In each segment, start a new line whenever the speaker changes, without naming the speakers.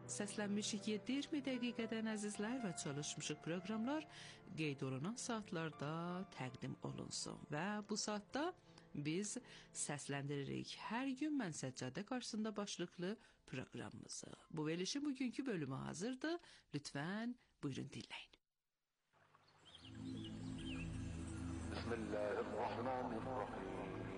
Səslənmişik 7-20 dəqiqədən əzizlər və çalışmışıq proqramlar qeyd olunan saatlarda təqdim olunsun. Və bu saatda biz səsləndiririk hər gün Mən Səccadə qarşısında başlıqlı proqramımızı. Bu verilişin bugünkü bölümü hazırdır. Lütfən buyurun dinləyin.
Bismillahirrahmanirrahim.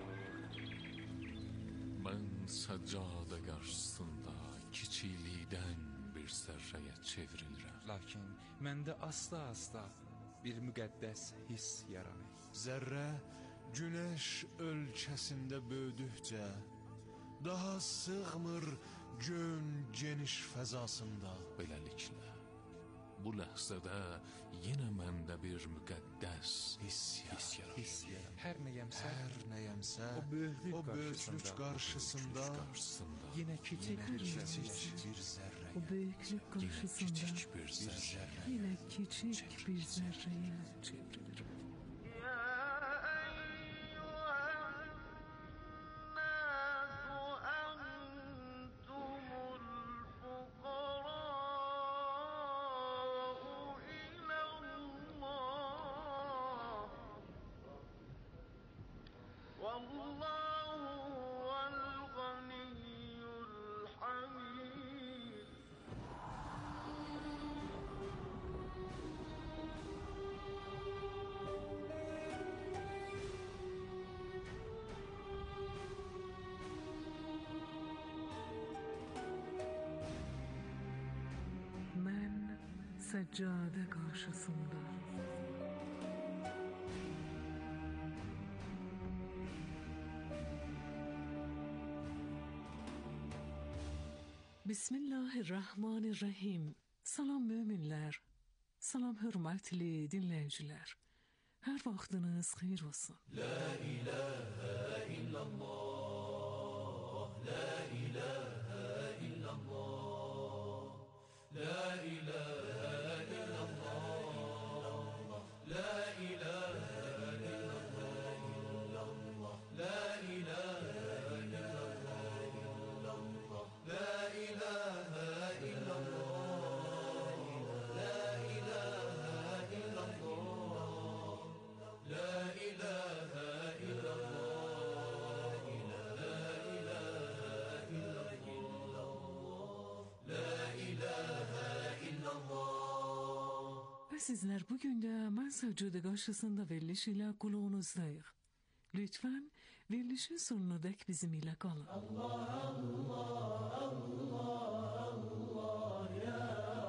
Mən Səccadə qarşısında kiçiklikdən bir zərrəyə çevrilirəm.
Lakin məndə asta-asta bir müqəddəs hiss yaranır.
Zərrə günəş ölkəsində böyüdükcə daha sığmır gön geniş fəzasında.
Beləliklə, bu ləhzədə yenə məndə bir müqəddəs hiss yaranır.
Hər nəyəmsə,
o böyüklük qarşısında
yenə kiçik bir zərrə.
O böyüklük qarşısında yenə kiçik bir zərrəyə çevrilir. Mən Səccadə qarşısında Bismillahirrahmanirrahim. Salam möminlər, salam hörmətli dinləyicilər. Hər vaxtınız xeyir olsun.
La ilahə illallah, la ilahə illallah, la ilahə illallah, la ilahə illallah, la ilahə illallah, la ilahə illallah, la ilahə illallah, la ilahə illallah, la ilahə illallah.
Və sizlər bugün də Mən Səccadə qarşısında veriliş ilə qulağınızdayıq. Lütfən verilişin sonuna dək bizim ilə qalın.
Allah, Allah, Allah, Allah, ya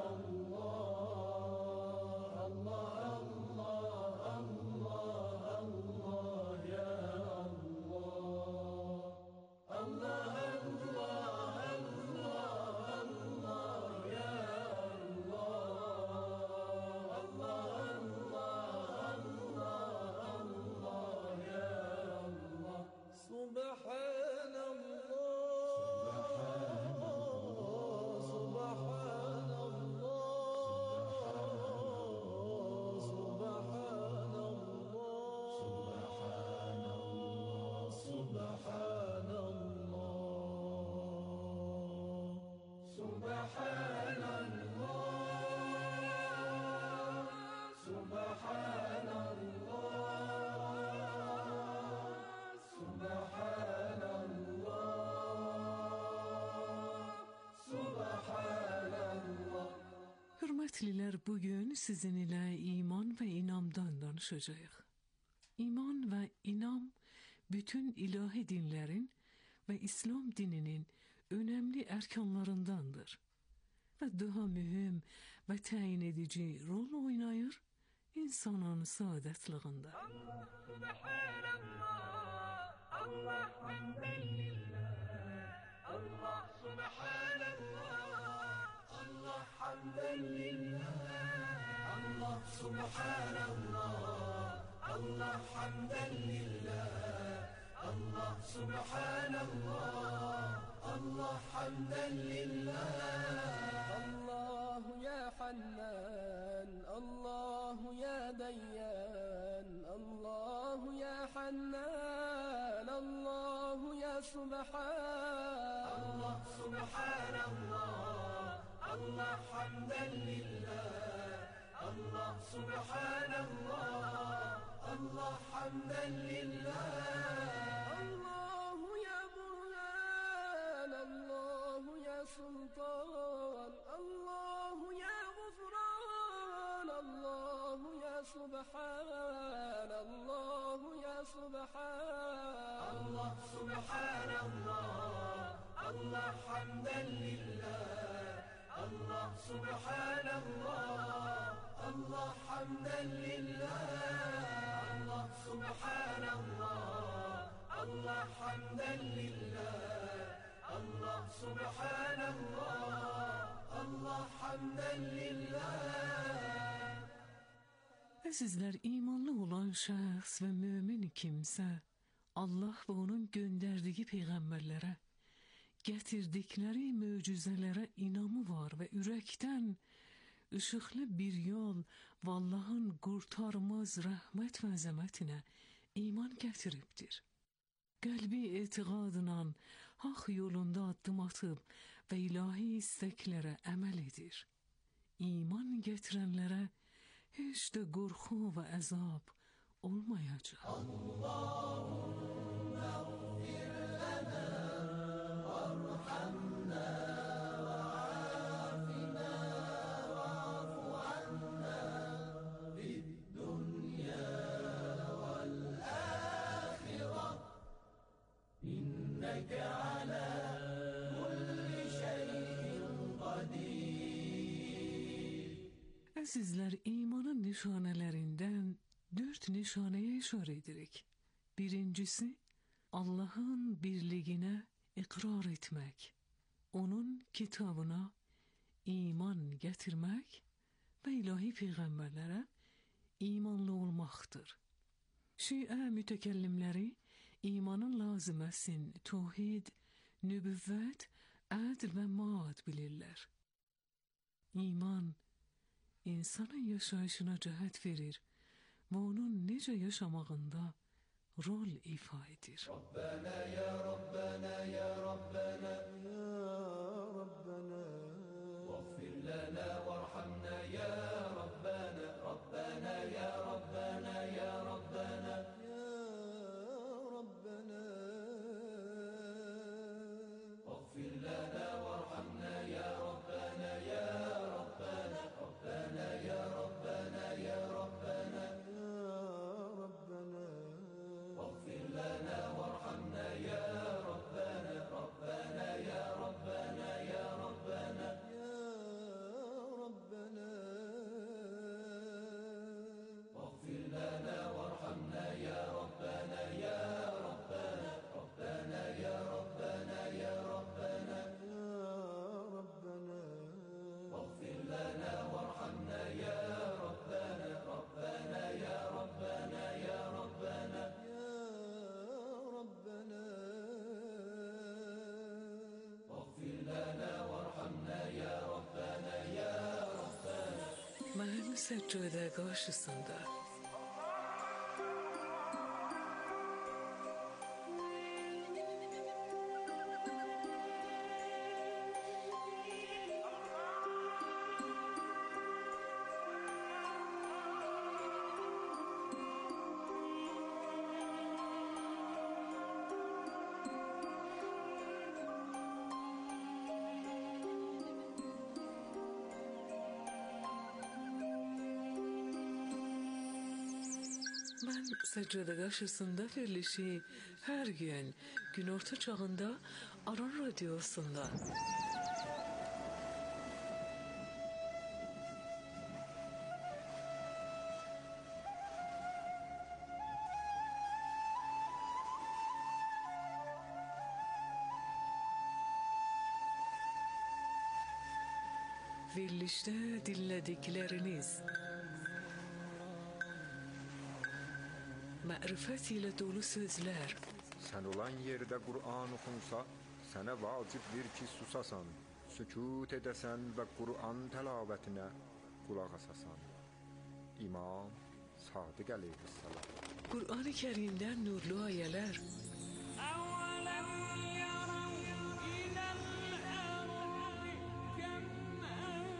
Allah, Allah, Allah, Allah, Allah, ya Allah, Allah, Allah,
Hörmətlilər, bugün sizin ilə iman və inamdan danışacağıq. İman və inam bütün ilahi dinlərin və İslam dininin önemli erkanlarındandır. Və daha mühüm və təyin edici rol oynayır insanın saadətlığında.
Allah subhanallah, Allah hamdan lillah, Allah subhanallah, Allah hamdan lillah, Allah subhanallah, Allah hamdan lillah, Allah subhanallah, Allah hamdan lillah. Allah ya Hannan, Allah ya Dayyan, Allah ya Hannan, Allah ya Subhan, Allah subhanallah, الله حمدا لله الله سبحان الله الله حمدا لله الله يا برهان الله يا سلطان الله يا غفران الله يا سبحان الله يا سبحان الله سبحان الله الله حمدا لله الله سبحان الله الله حمدا لله الله سبحان الله الله حمدا لله الله سبحان الله الله حمدا لله.
Sizler imanlı olan şəxs və mömin kimsə Allah və onun göndərdiyi peyğəmbərlərə, gətirdikləri möcüzələrə inamı var və ürəkdən ışıqlı bir yol və Allahın qurtarmaz rəhmət və əzəmətinə iman gətiribdir. Qəlbi etiqadla haq yolunda addım atıb və ilahi istəklərə əməl edir. İman gətirənlərə heç də qorxu və əzab olmayacaq.
Allahümme gfir lana varhamna وعافنا واعف عنا في الدنيا والآخرة إنك على كل شيء قدير.
Sizler imanın nişanelerinden 4 nişaneye işaret edirik. Birincisi, Allah'ın birliğine ikrar etmek, onun kitabına iman getirmek ve ilahi peygamberlere imanlı olmaktır. Şia mütekellimleri imanın lazimesin tevhid, nübüvvet, adl ve maad bilirler. İman, insanın yaşayışına cəhət verir ve onun nece yaşamağında rol ifa edir.
Rabbena ya Rabbena ya Rabbena ya Rabbena Vagfir lana varhamna ya Rabbena Rabbena ya Rabbena ya Rabbena ya Rabbena Vagfir lana varhamna ya Rabbena ya Rabbena Rabbena ya Rabbena ya Rabbena ya Rabbena واغفر لنا وارحمنا يا ربنا ربنا يا ربنا يا ربنا يا ربنا واغفر لنا وارحمنا يا ربنا يا ربنا ربنا يا ربنا يا ربنا يا ربنا واغفر لنا وارحمنا يا ربنا ربنا يا ربنا يا ربنا
Mahal seccade karşısında ben seccade karşısında verilişi her gün günorta çağında Aran Radyosu'nda verilişte dinledikleriniz marifet ile dolu sözler,
Sen olan yerde Kur'an okunsa, sana vacibdir ki susasan, sükut edesen ve Kur'an telavetine kulak asasan. İmam Sadık Aleyhisselam.
Kur'an-ı Kerim'den nurlu ayeler,
أولم يروا إلى الأرض كم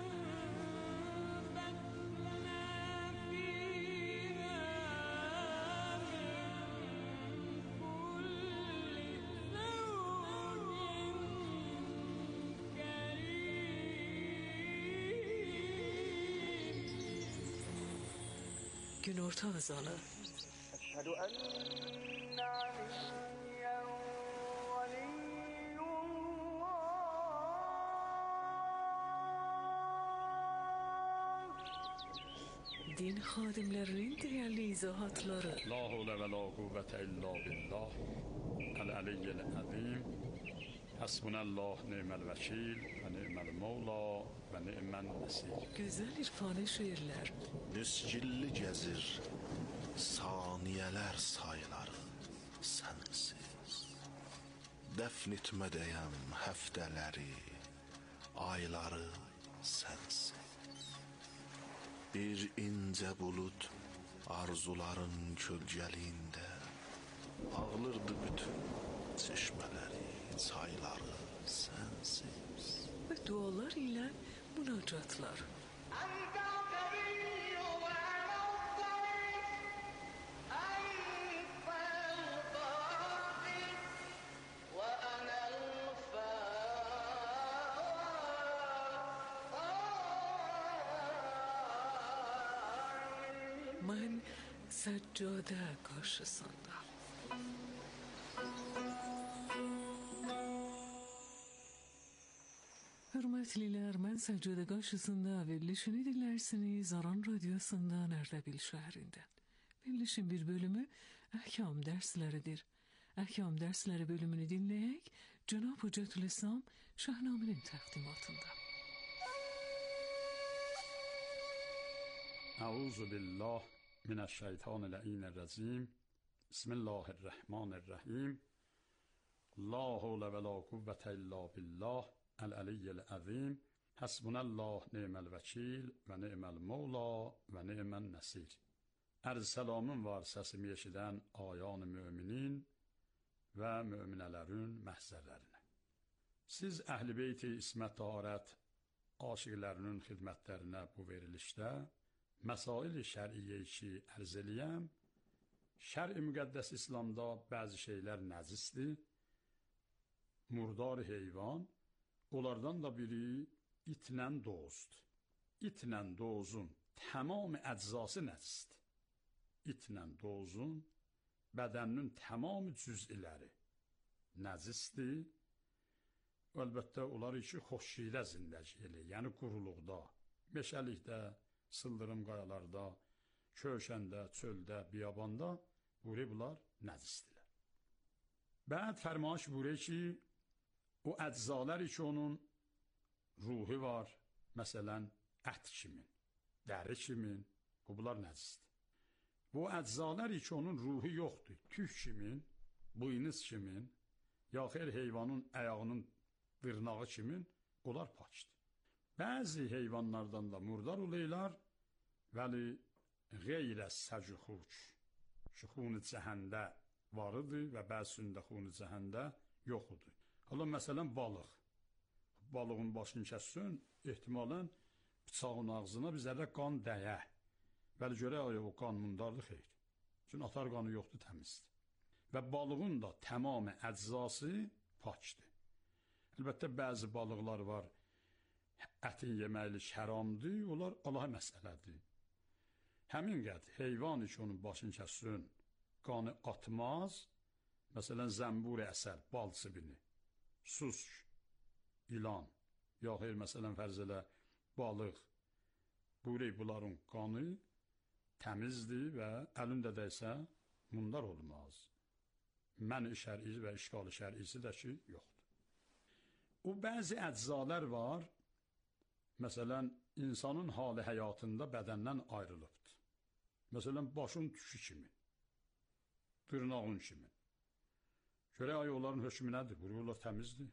günorta azanı.
أشهد أن عليا ولي الله.
Din xadimlərinin dəyərli izahatları.
La havle ve la kuvvete illa billah. El-aliyyil azim. Hasbunallah ni'mel vekil ve ni'mel mevla ve ni'men nesir.
Gözəl irfani şeirlər.
Müscilli gəzir saniyələr sayıları sənsiz. Dəfn etmədəyəm həftələri, ayları sənsiz. Bir incə bulud arzuların kölgəliyində ağlırdı bütün çeşmələri, çayları sənsiz.
Və dualar ilə münacatlar.
أنت الكريم وأنا الضعيف أنت الباقي وأنا الفاعل.
Mən səccadə qarşısında. Hörmətlilər, mən Səccadə qarşısında verilişini dinlərsiniz Aran Radyosu'ndan Erdebil şəhərindən. Verilişin bir bölümü əhkam dərsləridir. Əhkam dərsləri bölümünü dinləyək Cənab Hüccətülislam Şahnaminin təqdimatında.
Euzu billah mineşşeytanirracim. Bismillahirrahmanirrahim. La havle ve la kuvvete illa billah. El-aliyyil azim. Hasbunallah ni'mel vekil ve ni'mel mevla ve ni'men nesir. Ərz salamın var səsimi eşidən ayan-ı müminin və müminələrin məhzərlərinə. Siz Əhl-i Beyti İsmət Taharət aşiqlərinin xidmətlərinə bu verilişdə məsail-i şər'iyyə ki ərz eləyəm, şər-i müqəddəs İslamda bəzi şeylər nəcisdir, murdar heyvan, onlardan da biri itlə dozdur. İtlə dozun tamam əczası nəcisdir. İtlə dozun bədəninin tamam cüz'iləri nəcisdir. Əlbəttə, onlar iki xoşşidə zindəci elə, yəni quruluqda, meşəlikdə, sıldırım qayalarda, köşəndə, çöldə, biyabanda bunlar nəcisdirlər. Bəd fərmaş buyuruyor ki, o əczalar ki onun ruhi var, məsələn, ət kimin, dəri kimin, bunlar nəcisdir. Bu əczalar ki onun ruhi yoxdur, tük kimin, buynuz kimin, ya xeyr heyvanın ayağının dırnağı kimin, onlar paçdır. Bəzi heyvanlardan da murdar olaylar, vəli qeyrə səcuxuç, xunu cəhəndə varıdır və bəzisində xunu cəhəndə yoxudur. Hala məsələn balıq, balığın başını kəssin, ehtimalən bıçağın ağzına bir zərrə qan dəyə. Vəli görə o qan mundardır xeyr. Çünki atar qanı yoxdur, təmizdir. Və balığın da tamamı əczası paçdır. Əlbəttə bəzi balıqlar var, ətin yeməklik həramdır, onlar Allah məsələdir. Həmin qəd heyvan ki onun başını kəssin, qanı atmaz, məsələn zəmbur əsəl, bal sibini, susk, ilan, ya xeyr məsələn fərz elə balıq, bunların qanı təmizdir və əlində dəysə mundar olmaz. Mən-i şər'i və işqal-ı şər'isi də ki yoxdur. O bəzi əczalar var, məsələn insanın hali həyatında bədəndən ayrılıbdır. Məsələn başın tükü kimi, dırnağın kimi. Görək ay onların hökmü nədir? Bunlar təmizdir,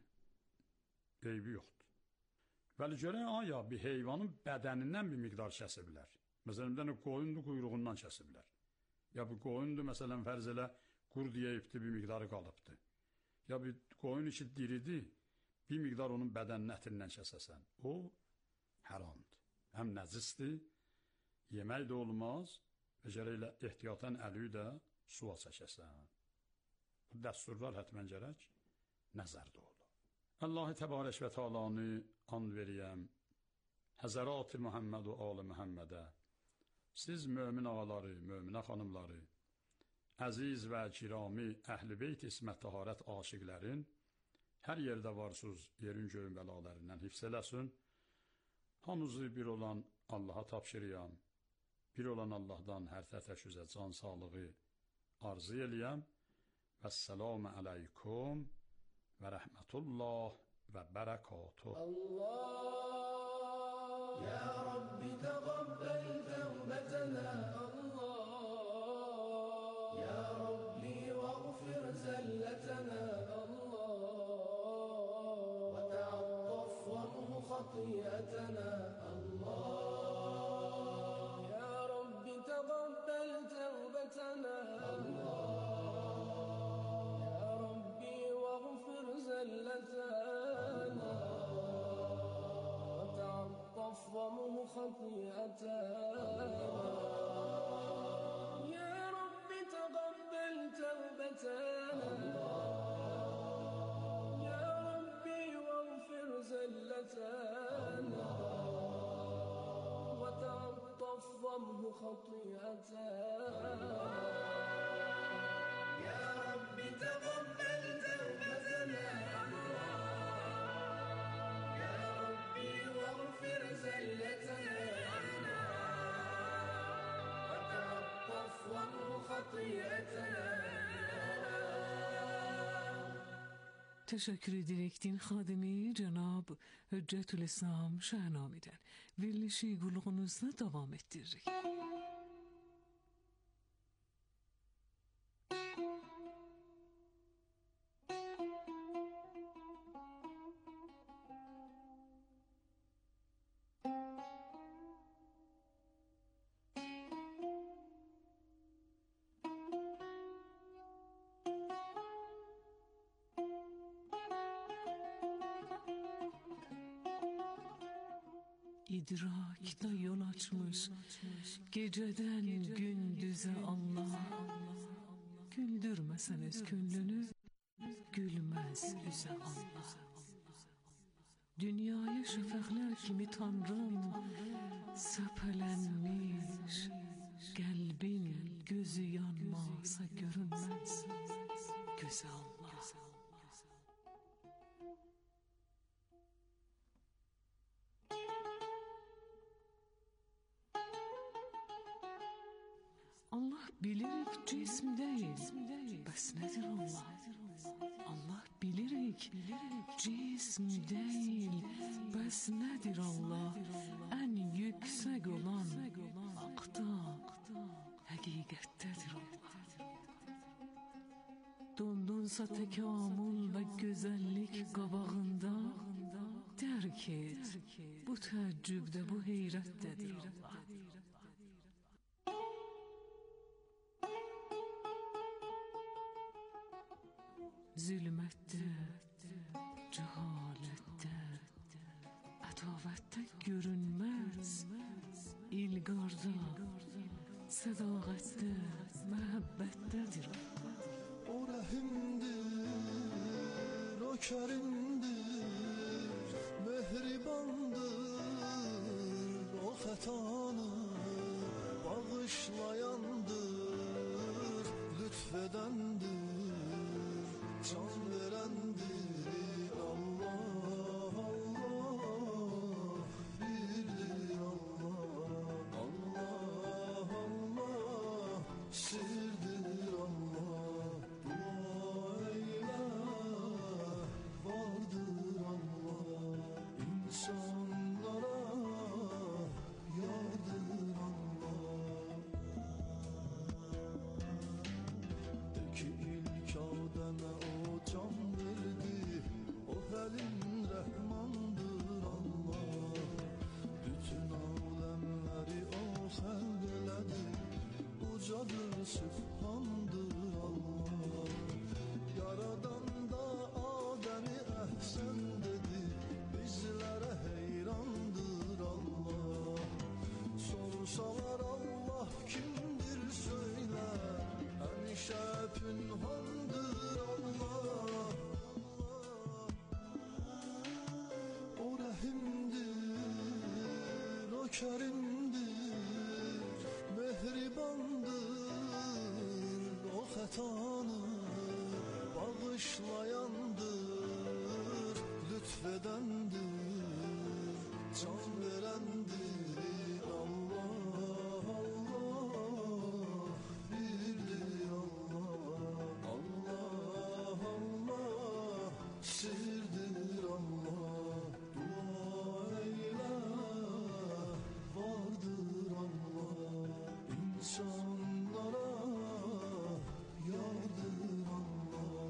eybi yoxdur. Vəli görək aya bir heyvanın bədənindən bir miqdar kəsə bilər. Məsələn, bir dənə qoyundur, quyruğundan kəsə bilər. Ya bir qoyundur, məsələn, fərz elə qurd yeyibdir, bir miqdarı qalıbdır. Ya bir qoyun içi diridir, bir miqdar onun bədənin ətindən kəsəsən. O, haramdır. Həm nəcisdir, yemək də olmaz və gərəklə ehtiyatən əliyi də suya çəkəsən. Bu dəsturlar hətmən gərək nəzərdə olur. Allah-u Təbarək və Teala'nı and veriyəm, Həzərat-ı Muhammed və Al-i Muhammedə, Siz mömin ağaları, möminə xanımları, əziz və kirami Əhl-i Beyt İsmət Taharət aşiqlərin, hər yerdə varsınız, yerin göyün bəlalarından hifz eləsin. Hamınızı bir olan Allaha tapşırıyam. Bir olan Allahdan hər tətəşüzə can sağlığı arzu eləyəm. Vəssalamu aleykum və rəhmətullah və bərəkatuh.
الله يا رب تقبل توبتنا الله يا ربي واغفر زلتنا الله وتعطف وامه خطيئتنا الله يا رب تقبل توبتنا الله يا ربي واغفر زلتنا ومه خطيئتنا يا رب تقبل توبتنا يا ربي واغفر زلتنا وتعطف ضمه خطيئتنا يا رب تقبل توبتنا واغفر زلتنا وتعطف وامه خطيئتنا.
Teşekkür ederek din xadimi Cenab Hüccetülislam Şahnami'den verilişi qulluğunuzda devam ettiririk. İdrakta yol açmış geceden gündüze Allah. Güldürmeseniz küllünü gülmez üze Allah. Dünyaya şefekler kimi Tanrım sepelenmiş. Kalbin gözü yanmasa görünmez göze Allah. Allah bilirik cism değil, bes nedir Allah? Allah bilirik cism değil, bes nedir Allah? En yüksek olan hakta, hakikattedir Allah. Dondunsa tekamül ve güzellik qabağında, derk et, bu təəccübdə, bu heyrətdədir Allah. Zülmette, cehalette, adavette görünmez, ilgarda, sadaqette, məhəbbətdədir.
O rəhimdir, o kərimdir, mehribandır, o xətanı bağışlayandır, lütfedəndir. Can verendir Allah, Allah, birdir Allah, Allah, Allah, sirdir Allah, dua eyle, vardır Allah, insanlara yardır Allah. De ki ilk Adem'e can verdi, o Halim Rahmandır Allah. Bütün alemleri o halq elədi, ucadır Sübhandır Allah. Yaradan da Adem'i əhsən dedi, bizlərə heyrandır Allah. Sorsalar Allah kimdir söylə, həmişə pünhandır Allah. O rəhimdir, o kərimdir, xətanı bağışlayandır, lütfedəndir, can verəndir. Allah, Allah, birdir Allah. Allah, Allah, sirdir Allah. Dua eylə, vardır Allah. İnsanlara yardır Allah.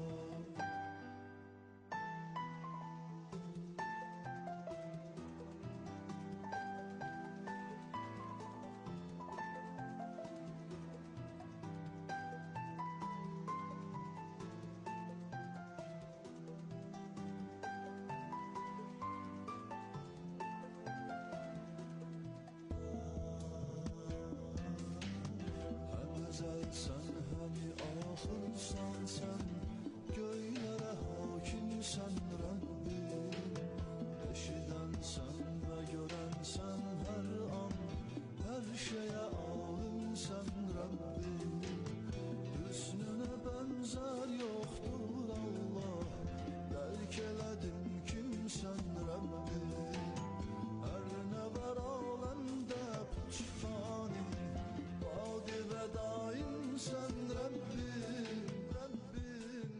Həm əzəlsən, həmi axırsan sən, göylərə hakimsən Rəbbim. Eşidənsən və görənsən hər an, hər şeyə alimsən Rəbbim. Hüsnünə bənzər yoxdur Allah, dərk elədim kimsən Rəbbim. Hər nə var aləmdə püçfani, badi və daimsən Rəbbim, Rəbbim.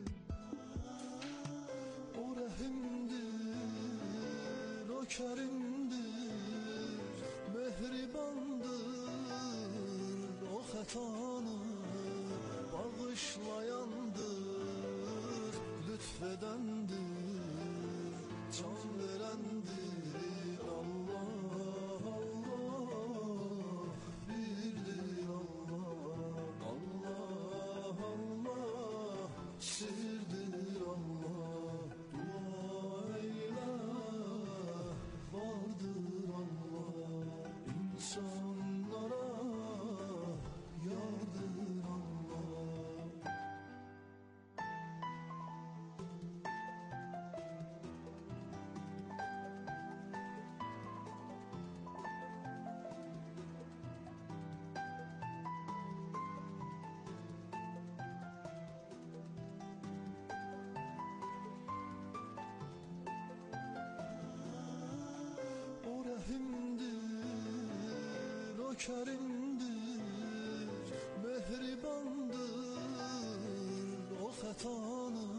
O rəhimdir, o kərimdir, mehribandır, o xətanı bağışlayandır, lütfedəndir, can verəndir. Allah, Allah, birdir Allah. Allah, Allah, sirdir Allah. Dua eylə, vardır Allah. İnsanlara yardır Allah. O rəhimdir, o kərimdir, mehribandır, o xətanı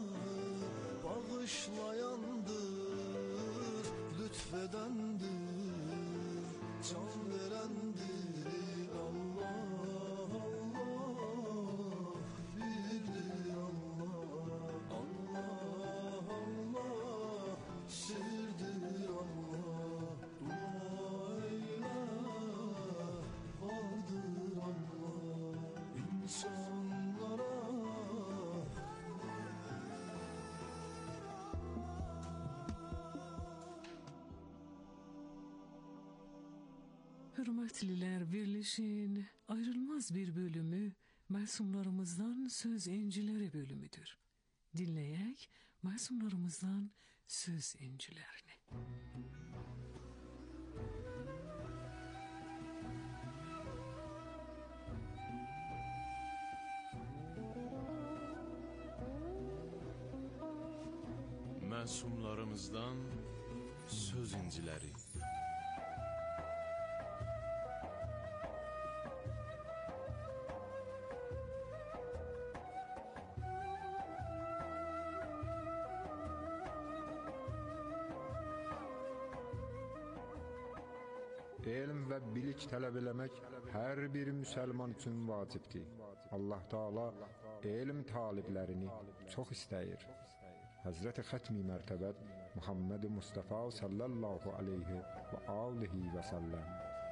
bağışlayandır, lütfedəndir, can verəndir. Allah, Allah, birdir Allah. Allah, Allah, sirdir Allah. Dua eylə, vardır Allah. İnsanlara
Hürmetliler, birleşin ayrılmaz bir bölümü masumlarımızdan söz incileri bölümüdür. Dinleyek masumlarımızdan söz incilerini.
Məsumlarımızdan söz inciləri.
Elm və bilik tələb eləmək hər bir müsəlman üçün vacibdir. Allah Taala elm taliblərini çox istəyir. Həzrəti Xətmi Mərtəbət Muhammed Mustafa sallallahu aleyhi və alihi və səlləm.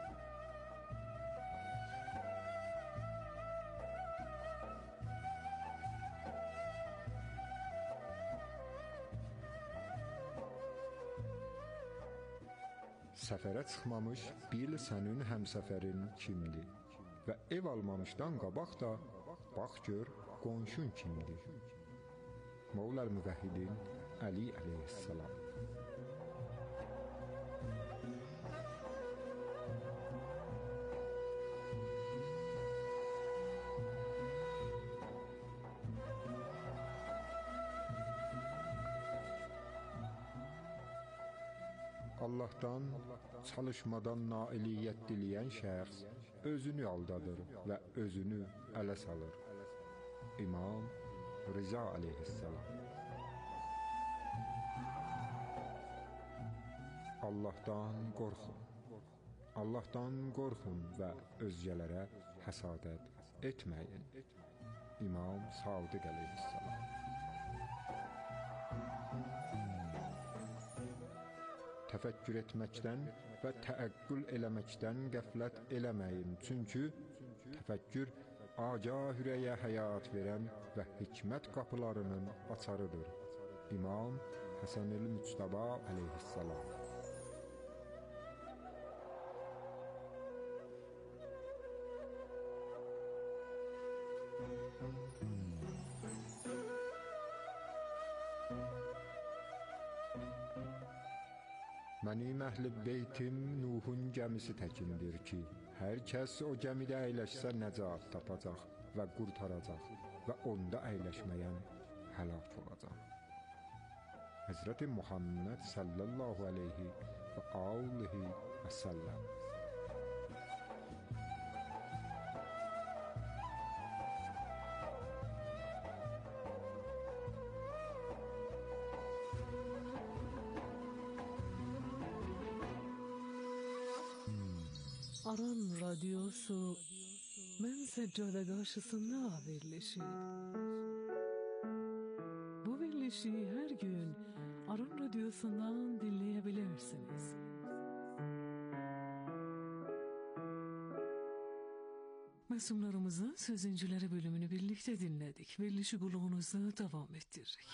Səfərə çıxmamış bil sənin həmsəfərin kimdir və ev almamışdan qabaq da bax gör qonşun kimdir. Mevla Müvəhhidin Ali aleyhissalam. Allah'tan, çalışmadan nailiyyət diləyən şəxs özünü aldadır və özünü ələ salır. İmam Rıza aleyhisselam. Allah'tan qorxun və özgələrə həsadət etməyin. İmam Sadiq aleyhisselam. Təfəkkür etməkdən və təəqqül eləməkdən qəflət eləməyin. Çünki təfəkkür agah ürəyə həyat verən və hikmət qapılarının açarıdır. İmam Həsən-ül Müctəba aleyhisselam. Mənim əhl-i beytim Nuhun gəmisi təkindir ki, hər kəs o gəmidə əyləşsə nəcat tapacaq və qurtaracaq və onda əyləşməyən həlak olacaq. Həzrəti Muhammed sallallahu aleyhi və alihi və səlləm.
Aran radyosu mən səccada qarşısında verilişi. Bu verilişi hər gün Aran radyosundan dinleyebilirsiniz. Məsumlarımızın sözüncüləri bölümünü birlikte dinledik. Verilişi qulağınızda devam ettiririk.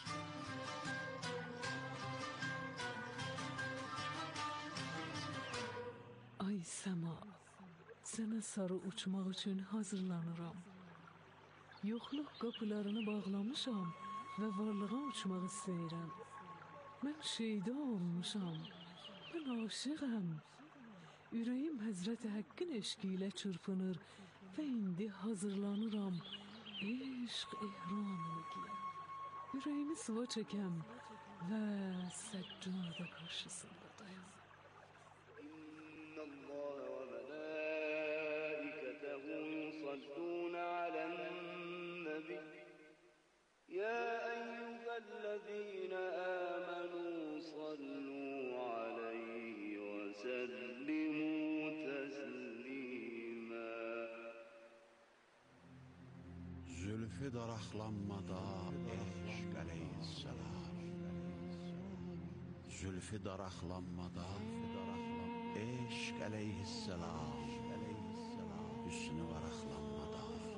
Ay Səma, sənə sarı uçmaq üçün hazırlanıram. Yoxluq qapılarını bağlamışam və varlığa uçmaq istəyirəm. Mən şeyda olmuşam, mən aşığam. Ürəyim Həzrət Həqqin eşqi ilə çırpınır və indi hazırlanıram eşq ehramını giyə. Ürəyimi sıva çəkəm və səccada qarşısında dayanam.
يصلون على النبي يا أيها الذين آمنوا صلوا عليه وسلموا تسليما.
Zülfü daraqlanmada eşq aleyhisselam. Zülfü daraqlanmada eşq aleyhisselam. Hüsnü varaqlanmada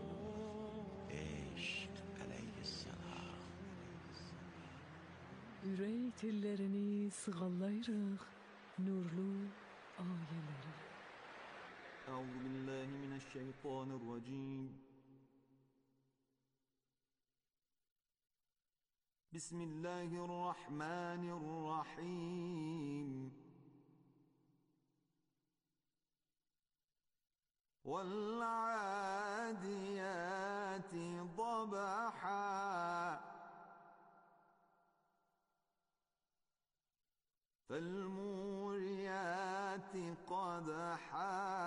eşq aleyhisselam.
Ürək tellərini sığallayırıq nurlu ayələri.
Euzu billahi mineşşeytanirracim. Bismillahirrahmanirrahim. والعاديات ضبحا فالموريات قدحا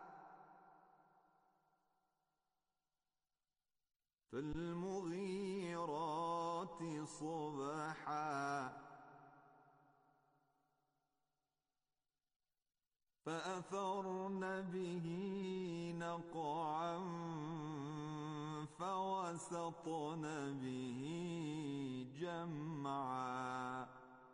فالمغيرات صبحا فأثرن به نقعا فوسطن به جمعا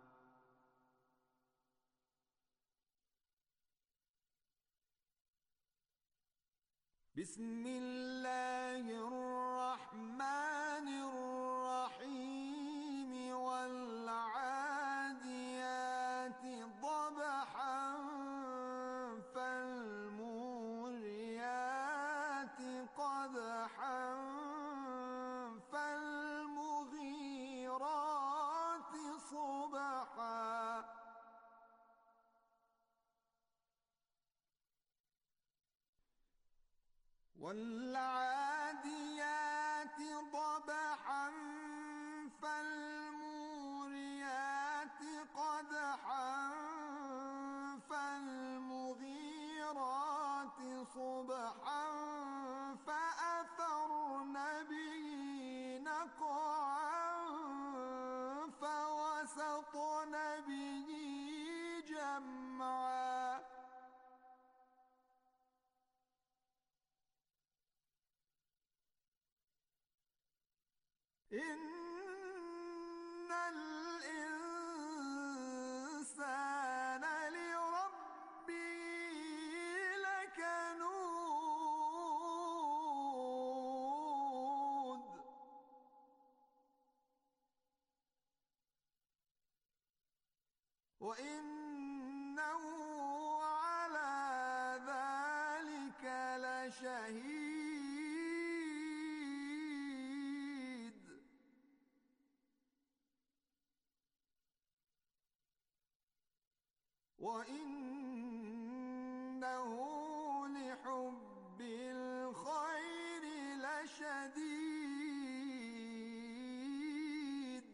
بسم الله الرحمن الرحيم والعاديات ضبحا فالموريات قدحا فالمغيرات صبحا والعاديات ضبحا فالموريات قدحا إن الإنسان لربه لكنود وإنه على ذلك لشهيد وإنه لحب الخير لشديد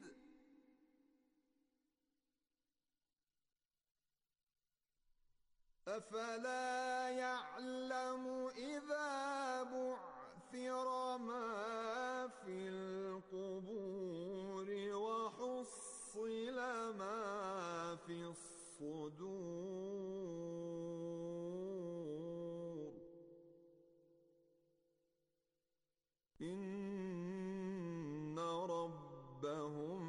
أفلا يعلم إذا بعثر ما في القبور وحصل ما في الصدور إن ربهم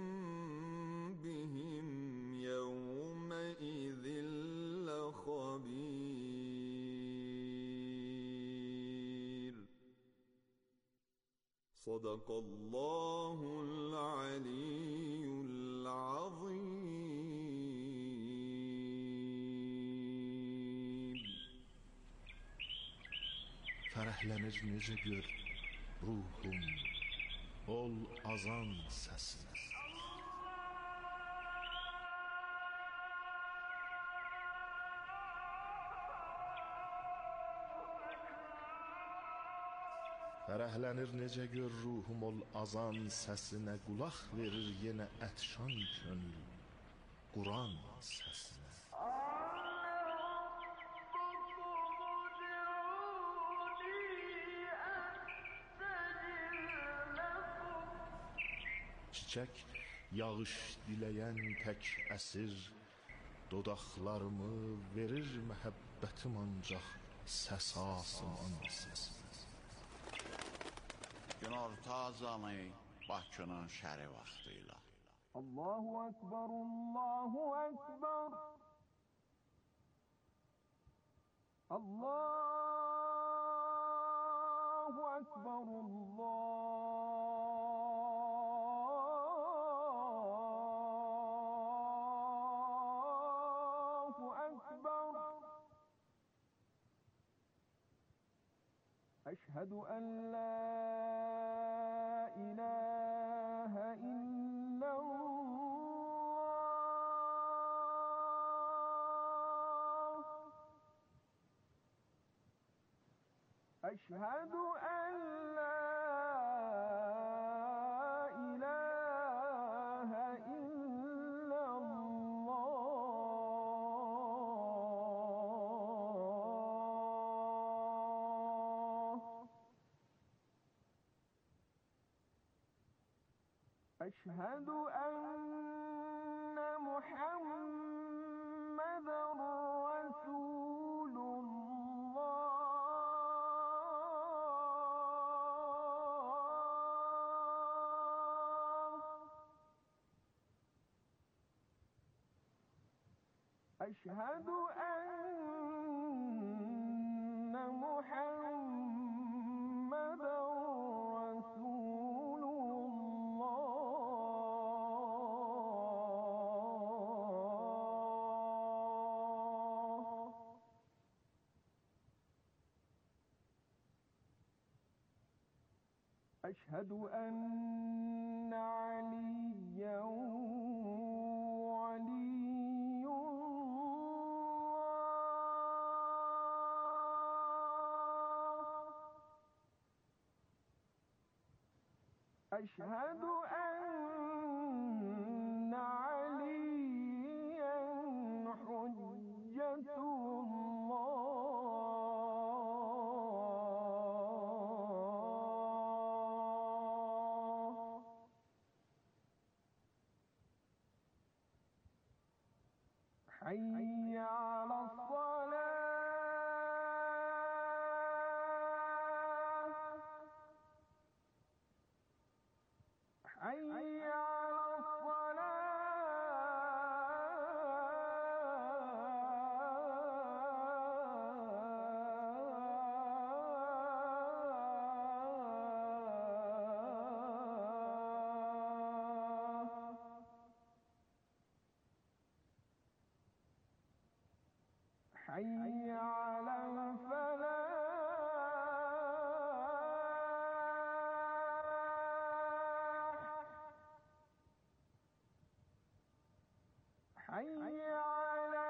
بهم يومئذ لخبير صدق الله العلي العظيم.
Fərəhlənir necə gör ruhum ol azan səsinə. Fərəhlənir necə gör ruhum ol azan səsinə, qulaq verir yenə ətşan könül Quran səsinə. Çiçək yağış diləyən tək əsir dodaqlarımı verir məhəbbətim ancaq səs asman səsinə.
Günorta azanı Bakının şəri vaxtıyla.
Allahu Ekber, Allahu Ekber. Allahu Ekber, Allahu Ekber. Eşhedü en la ilahe illallah. Eşhedü en la ilahe illallah. أشهد أن محمدًا رسول الله. أشهد أن محمدًا رسول أشهد أن عليا ولي الله. أشهد أن عليا حجة الله. حي على الصلاة. حي على الفلاح حي على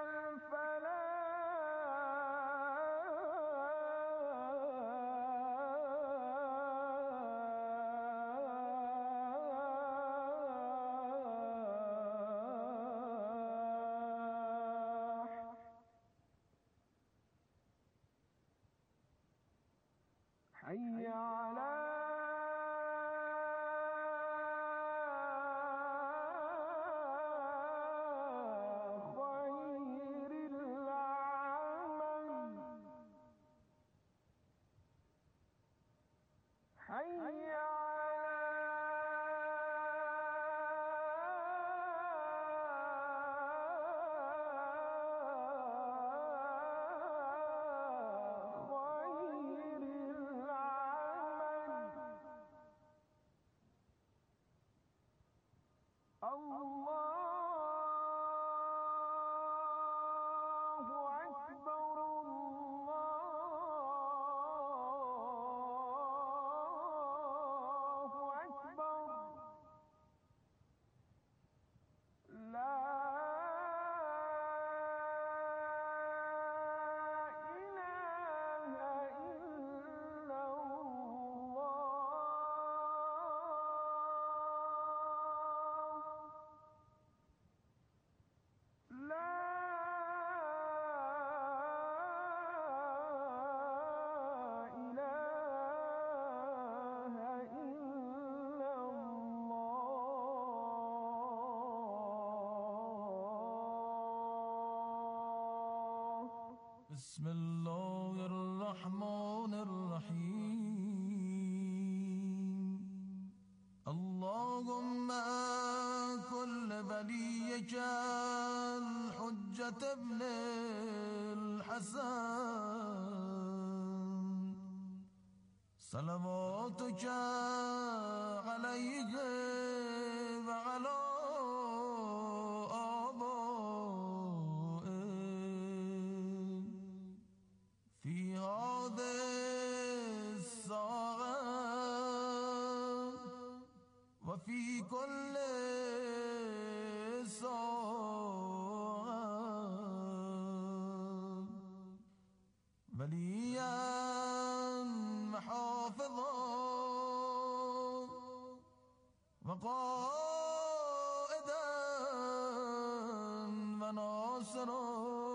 حي على خير العمل حي
بسم الله الرحمن الرحيم اللهم كل وليك الحجة ابن الحسن صلواتك عليه وعلى في هذه الساعة وفي كل ساعة وليا محافظا وقائدا وناصرا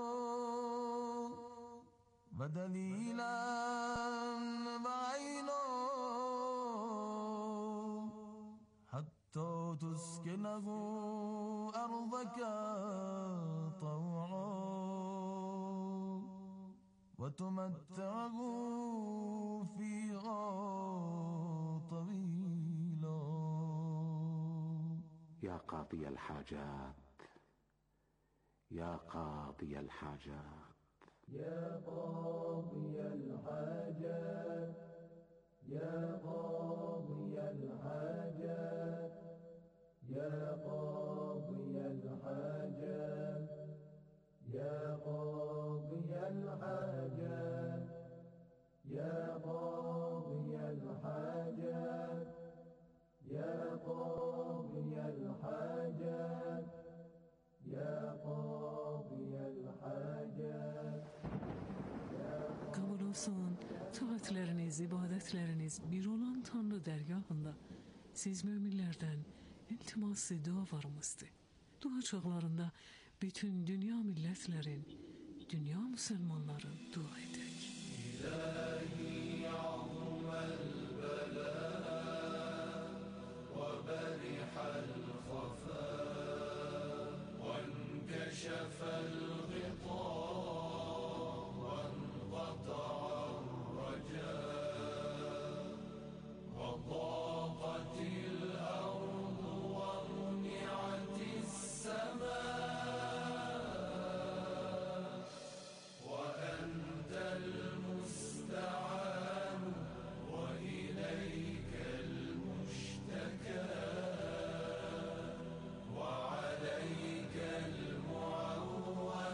ودليلا وعينا حتى تسكنه أرضك طوعا وتمتعه فيها طويلا.
يا قاضي الحاجات يا قاضي الحاجات
يا قاضي الحاجات يا قاضي الحاجات يا قاضي الحاجات يا قاضي الحاجات يا قاضي الحاجات يا قاضي الحاجات يا قاضي الحاجات.
Kabul olsun, taatleriniz, ibadetleriniz bir olan Tanrı dergahında siz müminlerden iltiması dualarımızdı. Dua çağlarında bütün dünya milletlerin, dünya Müslümanların dua edek.
İlahi azmel bela ve berihal khafa ve enkeşefel gıta وضاقت الأرض ومنعت السماء وأنت المستعان وإليك المشتكى وعليك المعول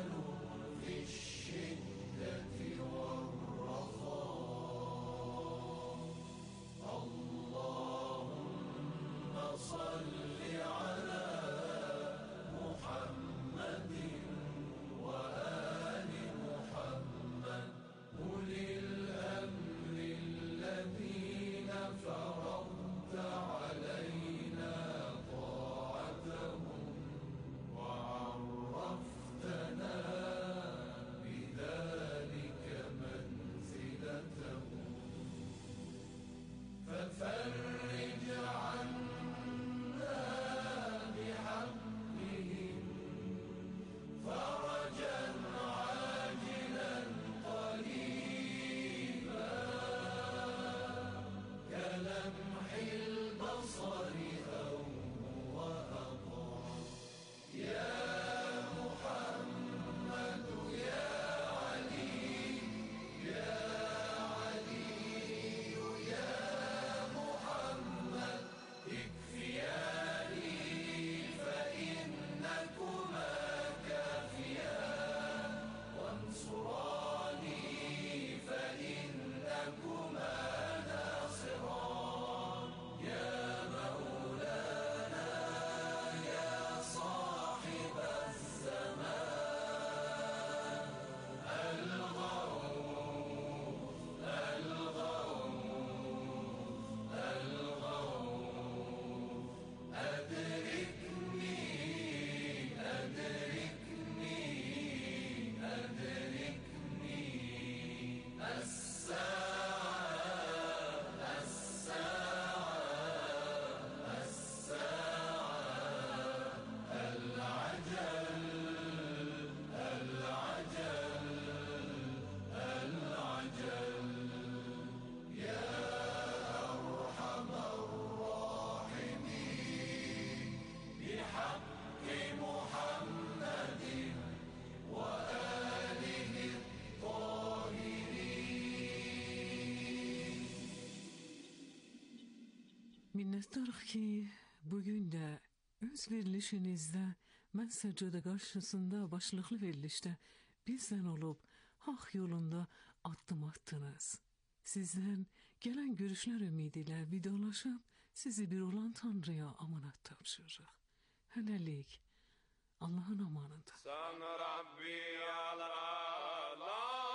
Minnettarıq ki, bugün də öz verilişinizdə mən səccədə qarşısında başlıqlı verilişdə bizdən olub haqq yolunda addım attınız. Sizdən gələn görüşlər ümidi ilə vidalaşıb sizi bir olan Tanrıya amanat tapşırırıq. Hələlik Allahın amanında.
Sen Rabbi al-Alasen,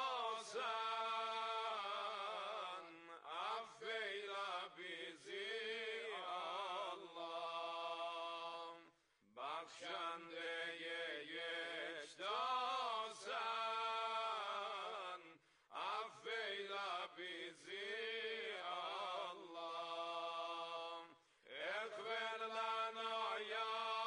affeyle bizi Allah, bakşandeye yektasen, affeyle bizi Allah, ekber lana ya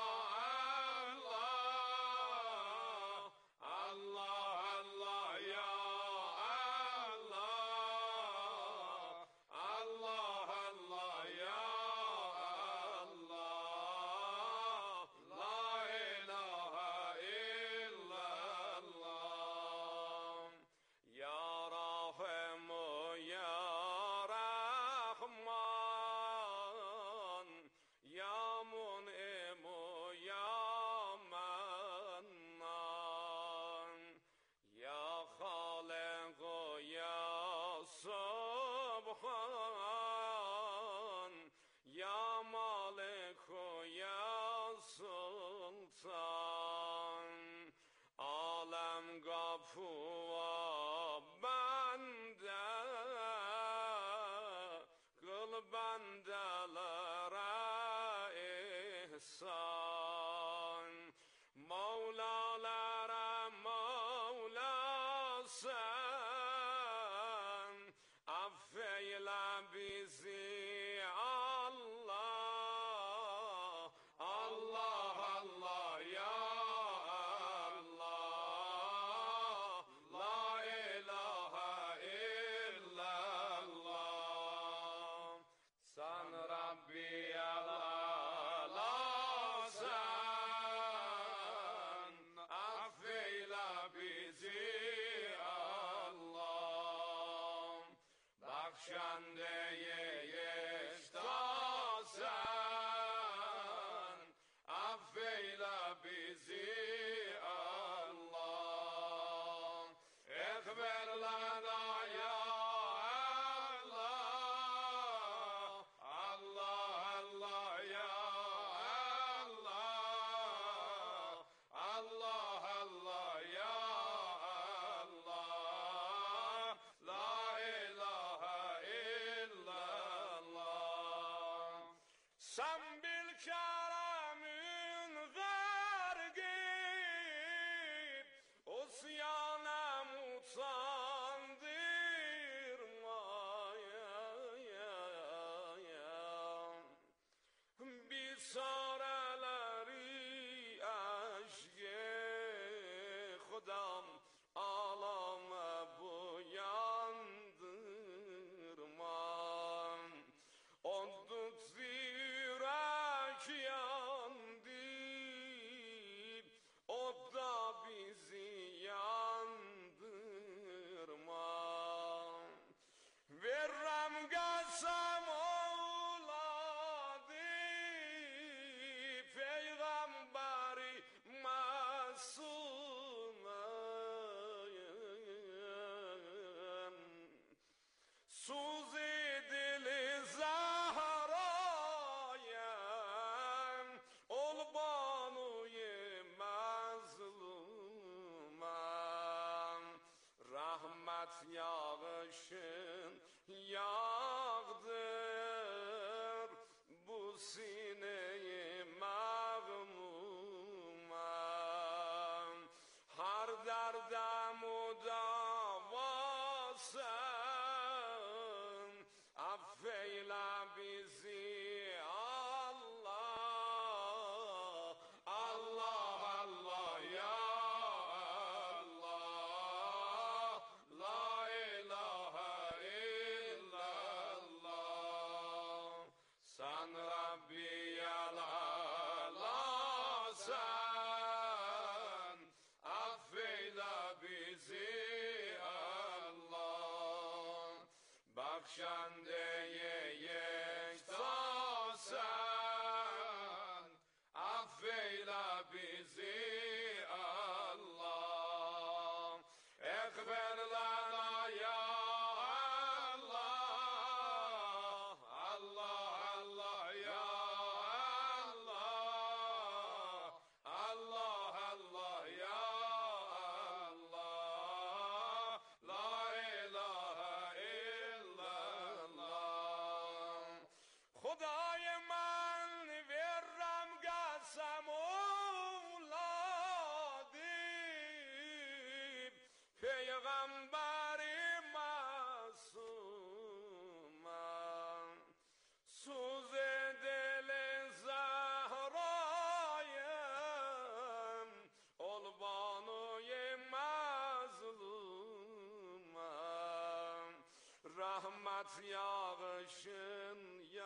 sen bil keremün vergip usyana mutandırmaya bir sareleri aşke Khudam alame buyandırma ondut zirek yandip o da bizi yandırma verrem gelsem oğladı peygamberi masumem suz edili zahrayem ol banuye mazlumem rahmet yağışın yağdır bu sineyi mağmumem har derdem davasın affeyle bizi Allah Allah Allah ya Allah la ilahe illallah sen Rabbi ya Peygamberi masumam Suz edeli zahrayım Ol banu-i mazlumam Rahmet yağışın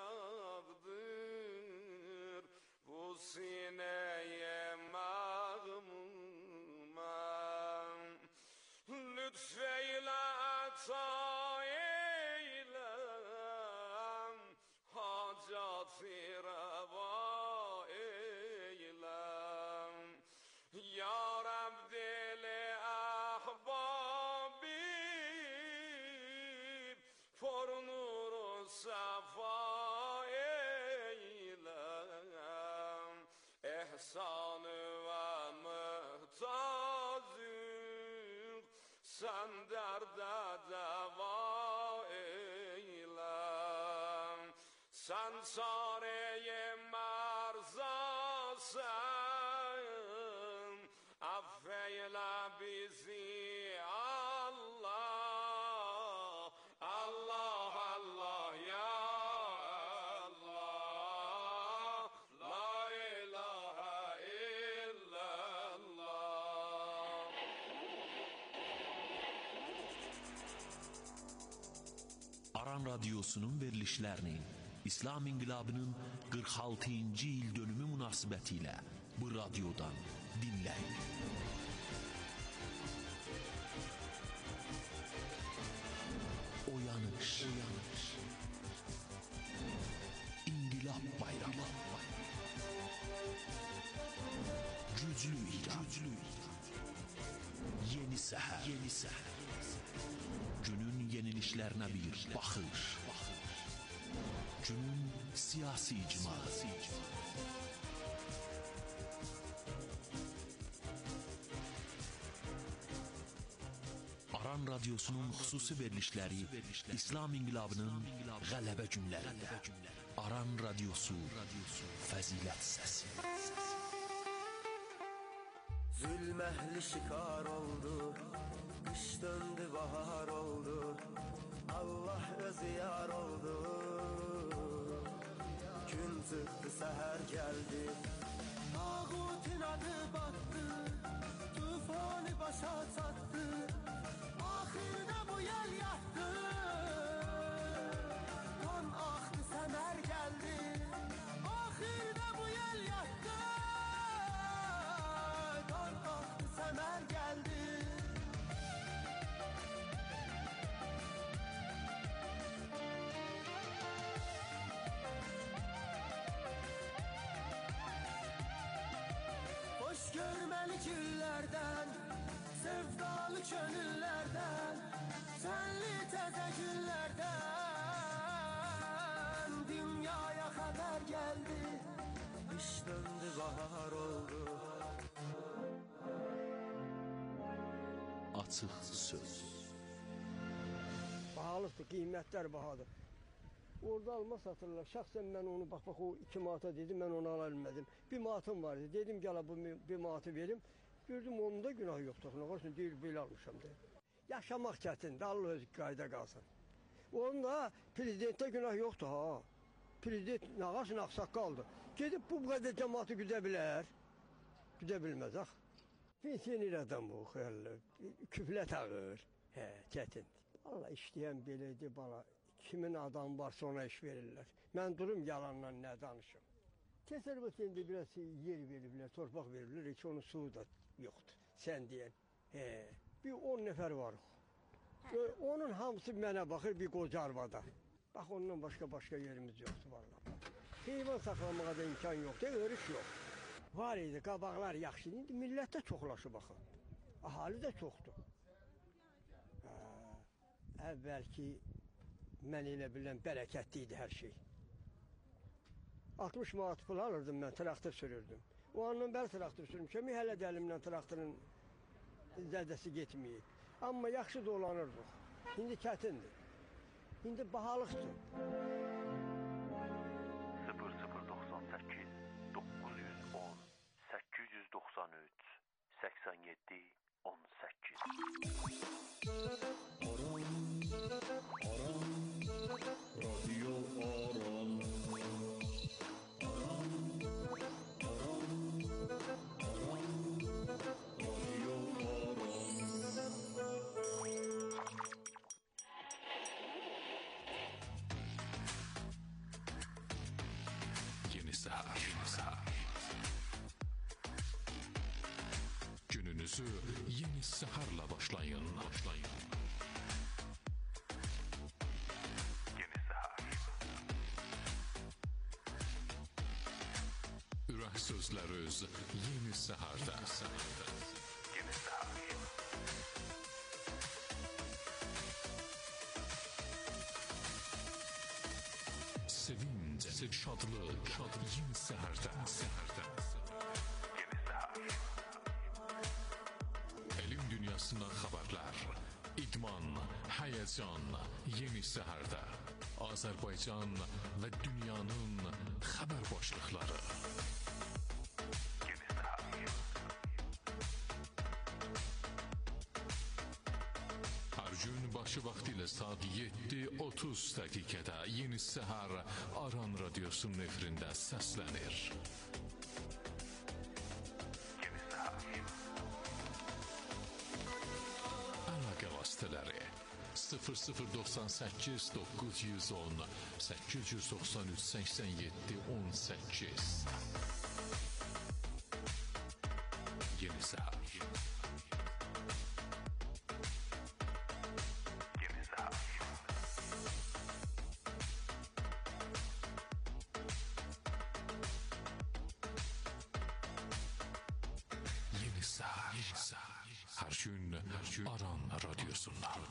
yağdır Bu sineye mağmumam Lütfeyle ata eyle Hacati reva eyle Ya Rab dili ahbabi For nuru safa eyle Ehsanı ve muhtacım Sen derde deva eyle Sen çare-i merzasın Affeyle bizi Allah Allah Allah ya Allah La ilahe illallah
Aran Radyosu'nun verilişlerini İslam İnqilabının 46-cı il dönümü münasibətilə bu radyodan dinləyin. Oyanış. İnqilab bayramı. Güclü İran. Yeni səhər. Günün yenilişlərinə bir baxış. Günün siyasi icmalı. Aran Radyosu'nun xüsusi verilişləri İslam İnqilabının qələbə günlərində. Aran Radyosu, fəzilət səsi.
Zulməhli şikar oldu, kış döndü bahar oldu, Allah özü yar oldu. Gün çıktı seher geldi, tağutun adı battı, tufanı başa çattı, ahirde bu yel yattı. Kan aktı semer geldi, ahirde bu yel yattı. Kan aktı semer geldi. Hoş görmeli güllerden, sevdalı gönüllerden, senli teze günlerden dünyaya haber geldi, kış döndü bahar oldu.
Açıq söz.
Bahalıqdır, qiymətlər bahadır. Orada alma satırlar. Şəxsən mən onu, bax o 2 manata dedim, mən onu ala bilmədim. 1 manatım var idi. Dedim gələ bu 1 manatı verim. Gördüm onun da günah yoxdur. Nə varsa deyir belə almışam deyə. Yaşamaq çətindir. Allah öz qayda qalsın. Onun da prezidentdə günah yoxdur ha. Prezident nağaş ağsaqqaldır. Gedib bu qədər cəmaatı güdə bilər. Güdə bilməz ax. Pensioner adam bu, xeyirli. Küflət ağır. Hə, çətindir. Allah işləyən belədir bala. Kimin adamı varsa ona iş verirlər. Mən durum yalanla nə danışım. Təsərrüfat indi biraz yer veriblər, torpaq veriblər, heç onun suyu da yoxdur. Sən deyən. Bir 10 nəfər var. Onun hamısı mənə baxır bir qoca arvada. Bax ondan başqa yerimiz yoxdur vallahi. Heyvan saxlamağa da imkan yoxdur, örüş yox. Var idi, qabaqlar yaxşı. İndi millət də çoxlaşıb baxın. Ahali də çoxdur. Əvvəlki mən elə bilən bərəkətli idi hər şey. 60 manat pul alırdım mən, traktor sürürdüm. O andan bəri traktor sürmüşəm, hələ də əlimlə traktorun zədəsi getməyib. Amma yaxşı dolanırdıq. İndi çətindir. İndi bahalıqdır.
0098 910 893 87 رادیو آرام
Yeni Sahar. Gününüzü yeni saharla başlayın. Yeni Sahar. Ürək sözləriniz Yeni Saharda. Yeni Sahar. Sevinç, şadlıq, Yeni Saharda. Yeni Sahar. Elm dünyasından xəbərlər, idman, həyəcan, Yeni Saharda. Azərbaycan və dünyanın xəbər başlıqları. Yeni Sahar. Hər gün başı vaxtı ilə saat 7:30 dəqiqədə Yeni Sahar Aran Radiosunun efirində səslənir. Yeni Sahar. Əlaqə vasitələri 0098 910 893 87 18. Yeni Sahar. Yeni Sahar. Yeni Sahar. Hər gün Aran Radiosundan.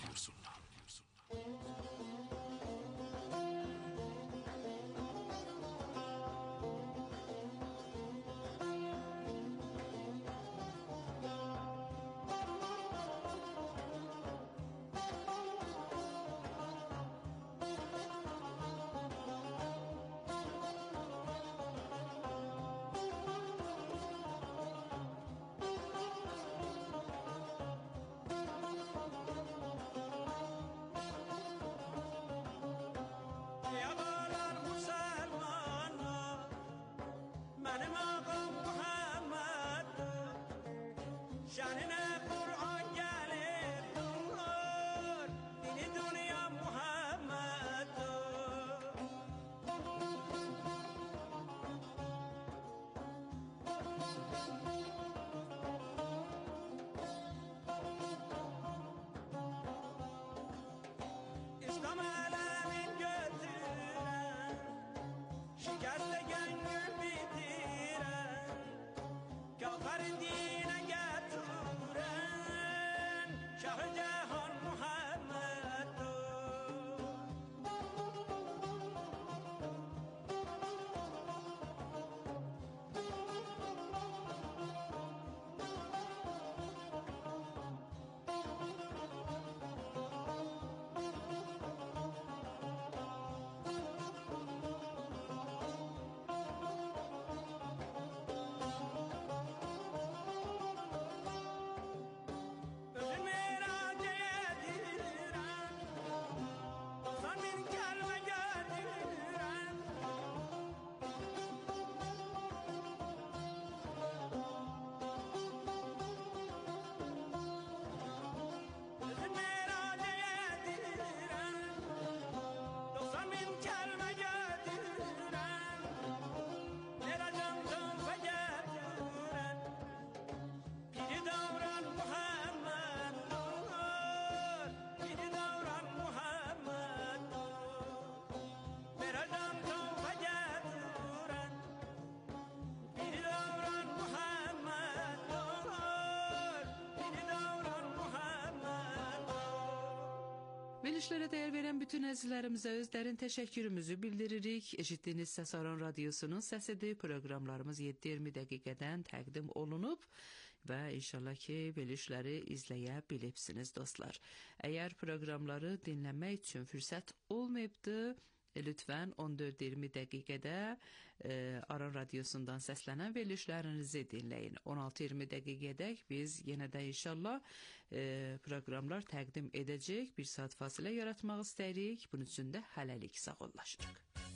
Verilişlərə dəyər verən bütün əzizlərimizə öz dərin təşəkkürümüzü bildiririk. Eşitdiyiniz Səs Aran Radiosunun səsidir. Proqramlarımız 7-20 dəqiqədən təqdim olunub və inşallah ki, verilişləri izləyə bilibsiniz dostlar. Əgər proqramları dinləmək üçün fürsət olmayıbdı, Lütfən 14-20 dəqiqədə Aran Radiosundan səslənən verilişlərinizi dinləyin. 16-20 dəqiqədək biz yenə də inşallah proqramlar təqdim edəcək. Bir saat fasilə yaratmaq istəyirik. Bunun üçün də hələlik sağollaşırıq.